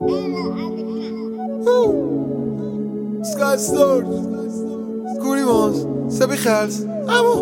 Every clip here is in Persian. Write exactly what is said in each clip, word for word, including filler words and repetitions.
Sky Storch Koeri Mons Sebi Gels Amo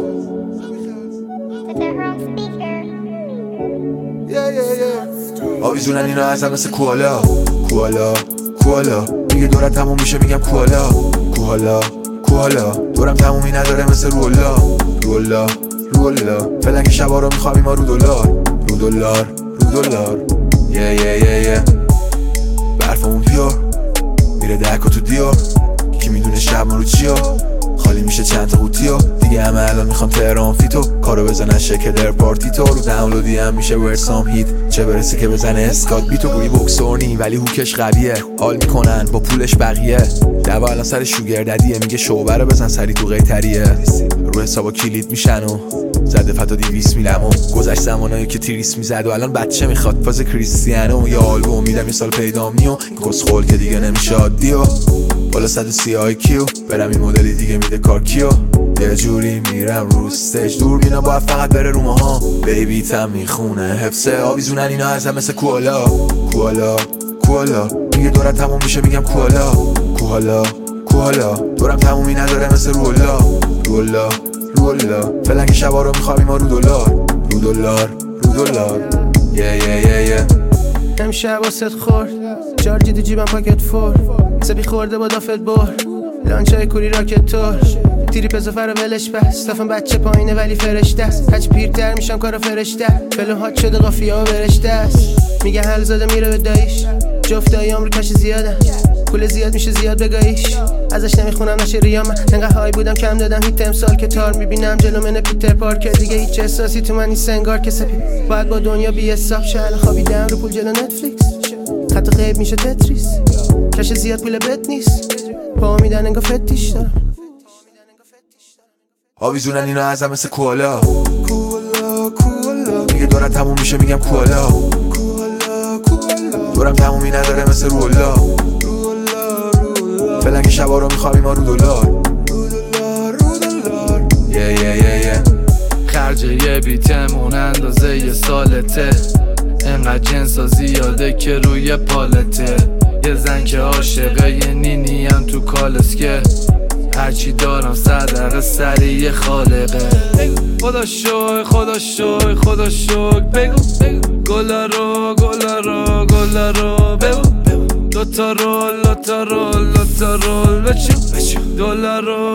Yeah yeah yeah آویزونن اینا ازم مثل کوالا کوالا کوالا میگه دورت تموم میشه میگم کوالا کوالا کوالا دورم تمومی نداره مثل رولا رولا رولا فعلا که شبا رو میخوابیم ما رو دلار رو دلار رو دلار یه یه یه یه برفمون پیور میره دکا تو دیار کی میدونه شب ما رو چیا خالی میشه چند تا قوطیو دیگه همه الان میخوام تهران فیتو کارو بزنن شکل در پارتی تو رو دانلودی هم میشه ورسام هیت چه برسه که بزنه اسکات بیتو گویی بوکسورنی ولی هوکش قویه حال میکنن با پولش بقیه دوا الان سر شوگر ددیه میگه شعبه رو بزن سری تو قیتریه رو حسابا کلید میشن و زده فتا دیویس میلم و گذشت زمانایی که تیریس میزد و الان بچه میخواد فاز کریستیانو یا آلبوم میدم یه سال پیدا میو کسخول که دیگه نمیشه عادیو بالا صد و سی آی کیو برم این مدلی دیگه میده کار کیو یه جوری میرم رو استیج دور بینا باید فقط بره رو ماها بیبی تم میخونه حفظه آویزونن اینا ازم مثل کوالا کوالا کوالا میگه دورت تموم میشه میگم کوالا کوالا کوالا دورم تمومی نداره مثل رولا رولا رولا فعلا که شبا رو میخوابیم ما رو دلار رو دلار رو دلار یه یه یه یه امشب واسه خورد جارجی تو جیبم پاکت فور سبی خورده با دافت بر لانچای کوری راکت تور تیری پزوفر و ولش بس تافم بچه پایینه ولی فرشته است هرچی پیرتر میشم کارو فرشته فلو هات شده قافیه ها برشته است میگه حل زاده میره به دایش جفت دایی آمریکاش زیاده پول زیاد میشه زیاد بگاهیش ازش نمیخونم نشه ریام انقدر های بودم کم دادم هیت امسال که تار میبینم جلو من پیتر پارکر دیگه هیچ احساسی تو من نیست انگار که سپی باید با دنیا بی حساب شه خوابیدم رو پول جلو نتفلیکس خط غیب میشه تتریس کش زیاد پول بد نیست پا میدن انگار فتیش دارم آویزونن اینا ازم مثل کوالا کوالا کوالا میگه دورت تموم میشه میگم کوالا کوالا کوالا دورم تمومی نداره مثل رولا رولا رولا فعلا که شبا رو میخوابیم ما رو دلار رو دلار رو دلار یه یه یه یه خرج یه بیتمون اندازه یه سالته انقدر جنسا زیاده که روی پالته یه زن که عاشقه یه نینی هم تو کالسکه هرچی دارم صدقه سریع خالقه خدا شوی خدا شوی خدا شوی بگو گلا رو گلا رو گلا رو بگو دوتا رول دوتا رول دوتا رول بچو بچو دلار رو